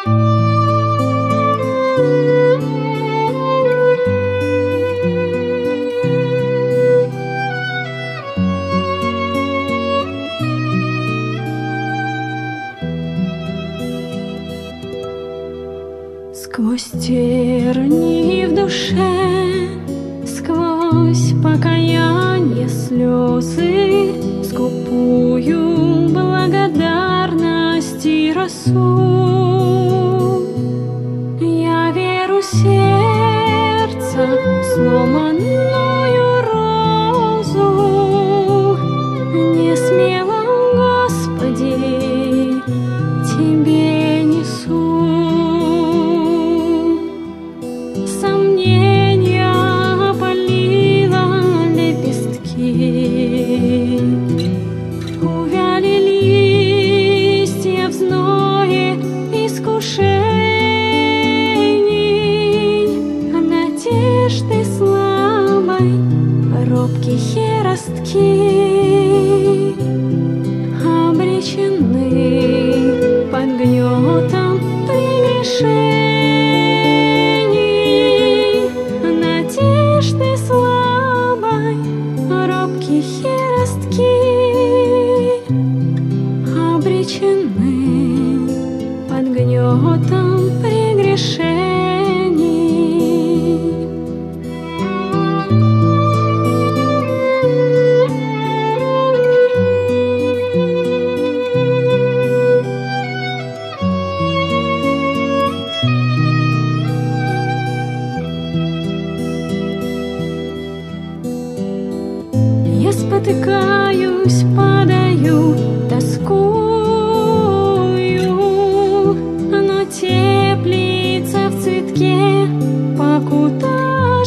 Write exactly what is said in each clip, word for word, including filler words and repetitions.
Сквозь тернии в душе, сквозь покаяние слезы, скупую благодарность и росу. Я веру сердца сломанную розу, не смело, Господи, Тебе несу. Сомнения опалило лепестки, увяли листья в зное искушений, надежды слабой, робкие ростки обречены под гнетом прегрешений. Надежды слабой, робкие ростки обречены под гнетом прегрешений. Я спотыкаюсь, падаю, тоскую, но теплится в цветке покута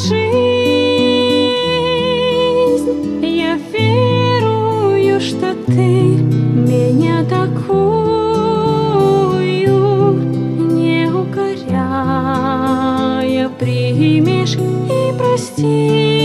жизнь. Я верую, что Ты меня такую, не укоряя, примешь и простишь.